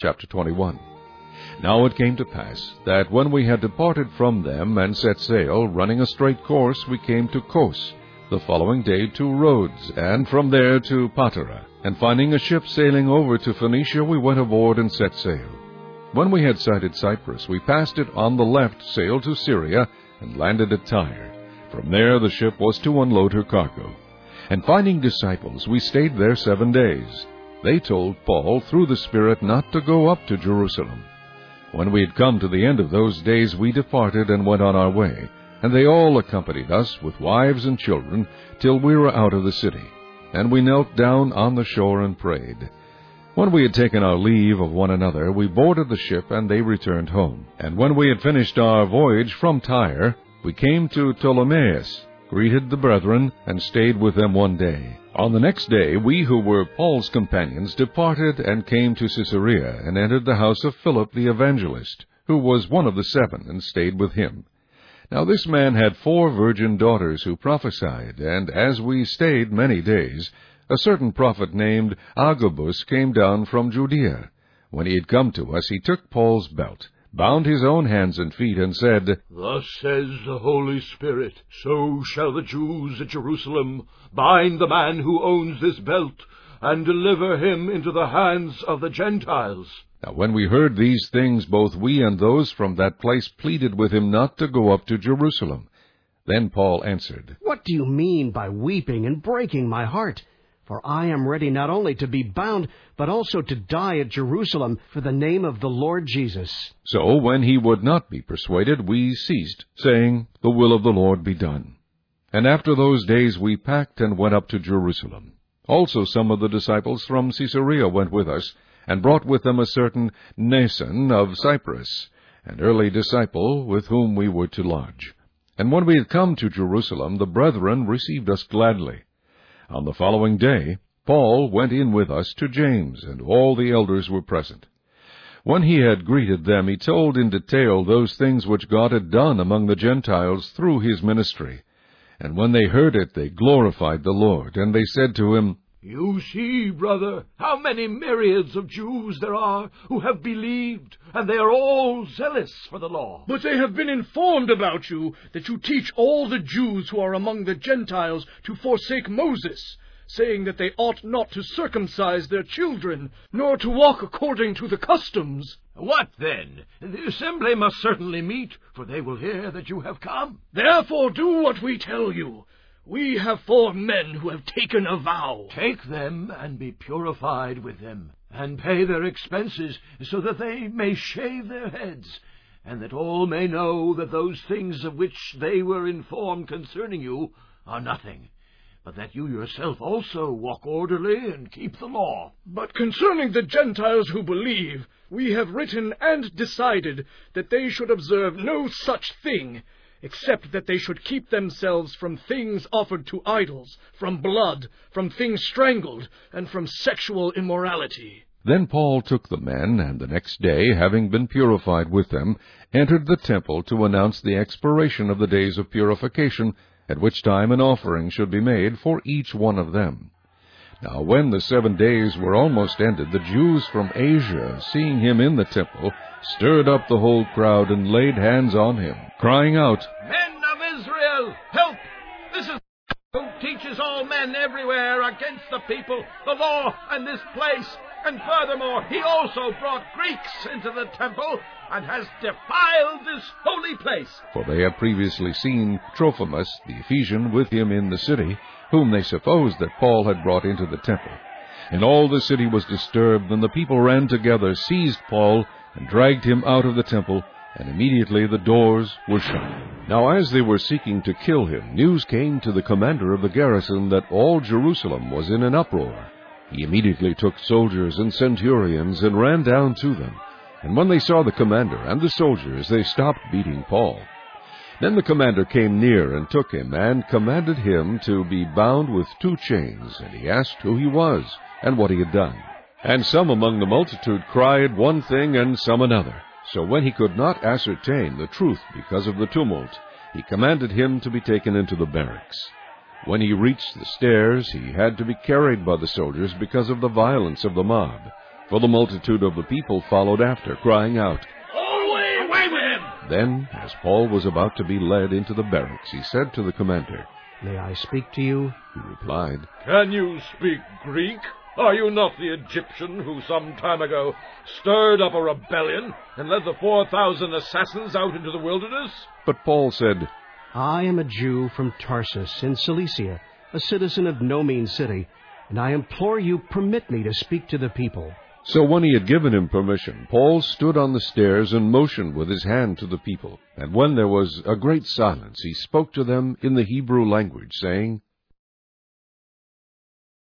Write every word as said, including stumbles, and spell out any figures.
Chapter twenty-one. Now it came to pass that when we had departed from them and set sail, running a straight course, we came to Kos, the following day to Rhodes, and from there to Patara. And finding a ship sailing over to Phoenicia, we went aboard and set sail. When we had sighted Cyprus, we passed it on the left, sailed to Syria, and landed at Tyre. From there the ship was to unload her cargo. And finding disciples, we stayed there seven days. They told Paul through the Spirit not to go up to Jerusalem. When we had come to the end of those days, we departed and went on our way, and they all accompanied us with wives and children till we were out of the city. And we knelt down on the shore and prayed. When we had taken our leave of one another, we boarded the ship, and they returned home. And when we had finished our voyage from Tyre, we came to Ptolemais, greeted the brethren, and stayed with them one day. On the next day we who were Paul's companions departed and came to Caesarea, and entered the house of Philip the evangelist, who was one of the seven, and stayed with him. Now this man had four virgin daughters who prophesied, and as we stayed many days, a certain prophet named Agabus came down from Judea. When he had come to us, he took Paul's belt, bound his own hands and feet, and said, Thus says the Holy Spirit, so shall the Jews at Jerusalem bind the man who owns this belt, and deliver him into the hands of the Gentiles. Now when we heard these things, both we and those from that place pleaded with him not to go up to Jerusalem. Then Paul answered, What do you mean by weeping and breaking my heart? For I am ready not only to be bound, but also to die at Jerusalem for the name of the Lord Jesus. So when he would not be persuaded, we ceased, saying, The will of the Lord be done. And after those days we packed and went up to Jerusalem. Also some of the disciples from Caesarea went with us, and brought with them a certain Mnason of Cyprus, an early disciple, with whom we were to lodge. And when we had come to Jerusalem, the brethren received us gladly. On the following day, Paul went in with us to James, and all the elders were present. When he had greeted them, he told in detail those things which God had done among the Gentiles through his ministry. And when they heard it, they glorified the Lord, and they said to him, You see, brother, how many myriads of Jews there are who have believed, and they are all zealous for the law. But they have been informed about you, that you teach all the Jews who are among the Gentiles to forsake Moses, saying that they ought not to circumcise their children, nor to walk according to the customs. What then? The assembly must certainly meet, for they will hear that you have come. Therefore do what we tell you. We have four men who have taken a vow. Take them and be purified with them, and pay their expenses, so that they may shave their heads, and that all may know that those things of which they were informed concerning you are nothing, but that you yourself also walk orderly and keep the law. But concerning the Gentiles who believe, we have written and decided that they should observe no such thing, except that they should keep themselves from things offered to idols, from blood, from things strangled, and from sexual immorality. Then Paul took the men, and the next day, having been purified with them, entered the temple to announce the expiration of the days of purification, at which time an offering should be made for each one of them. Now when the seven days were almost ended, the Jews from Asia, seeing him in the temple, stirred up the whole crowd and laid hands on him, crying out, Men of Israel, help! This is who teaches all men everywhere against the people, the law, and this place. And furthermore, he also brought Greeks into the temple, and has defiled this holy place. For they had previously seen Trophimus, the Ephesian, with him in the city, whom they supposed that Paul had brought into the temple. And all the city was disturbed, and the people ran together, seized Paul, and dragged him out of the temple, and immediately the doors were shut. Now as they were seeking to kill him, news came to the commander of the garrison that all Jerusalem was in an uproar. He immediately took soldiers and centurions and ran down to them. And when they saw the commander and the soldiers, they stopped beating Paul. Then the commander came near and took him, and commanded him to be bound with two chains. And he asked who he was, and what he had done. And some among the multitude cried one thing, and some another. So when he could not ascertain the truth because of the tumult, he commanded him to be taken into the barracks. When he reached the stairs, he had to be carried by the soldiers because of the violence of the mob, for the multitude of the people followed after, crying out. Away, away with him! Then, as Paul was about to be led into the barracks, he said to the commander, May I speak to you? He replied, Can you speak Greek? Are you not the Egyptian who some time ago stirred up a rebellion and led the four thousand assassins out into the wilderness? But Paul said, I am a Jew from Tarsus in Cilicia, a citizen of no mean city, and I implore you, permit me to speak to the people. So when he had given him permission, Paul stood on the stairs and motioned with his hand to the people. And when there was a great silence, he spoke to them in the Hebrew language, saying,